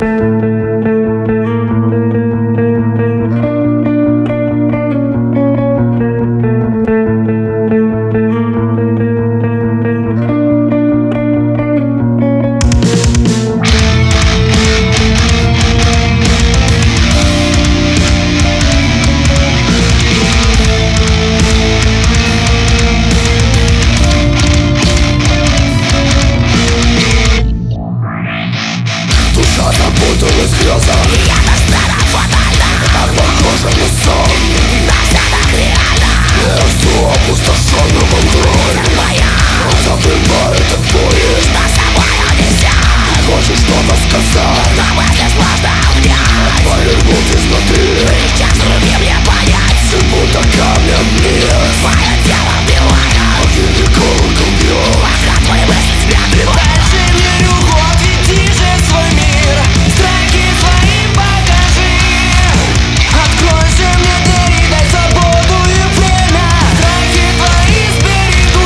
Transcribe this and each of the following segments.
Запуталась в грезах, и я на сценах фатально. Так похоже на сон, но все так реально. Между опустошенным игрой Твоя забывает этот поезд, что с собой унесет. хочешь что-то сказать, но мысли сложно унять. повернут изнутри, Сейчас руки мне понять, будто камнем мир. твое тело вбивает, Или колокол бьет, пока твои мысли тебя отбивают. Дальше мне руку, отведи же свой мир. Страхи свои покажи. Открой же мне двери, дай свободу и время. Страхи твои сберегу.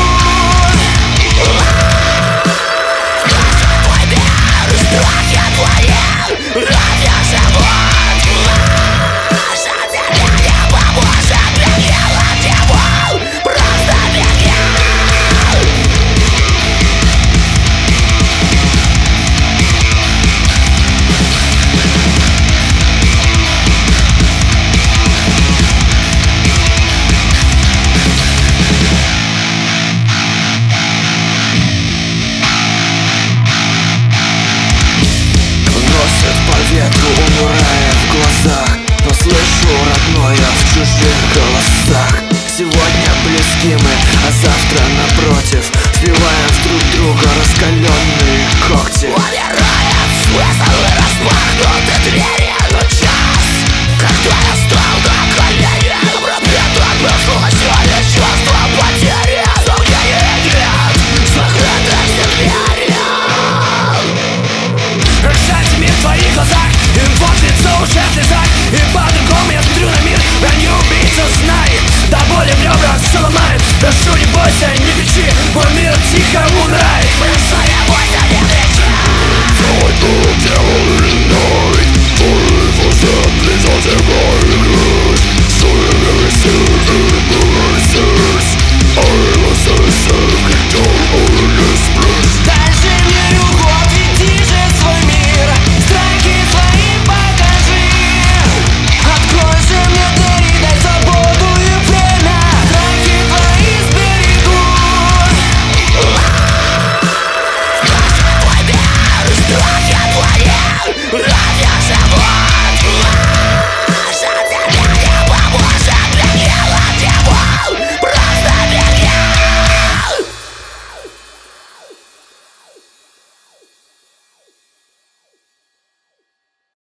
Твой мир, страхи твои, ради живут. Что тебе не поможет, беги его, просто беги. Носит по ветру, умирая в глазах. Но слышу родное в чужих голосах. Сегодня близки мы, а завтра напротив. Вбиваем в друг друга раскаленные когти. Умирает смысл и распахнуты двери, но час, когда я стал на колени, пропитан безумостью чувство потери. Сомнений нет, закрытости двери. Рожать мир в твоих глазах, и вот лицо уже в слезах. И по-другому я смотрю на мир, а не убийца, знай. До боли в ребра все ломает, прошу не бойся, не кричи. Мой мир тихо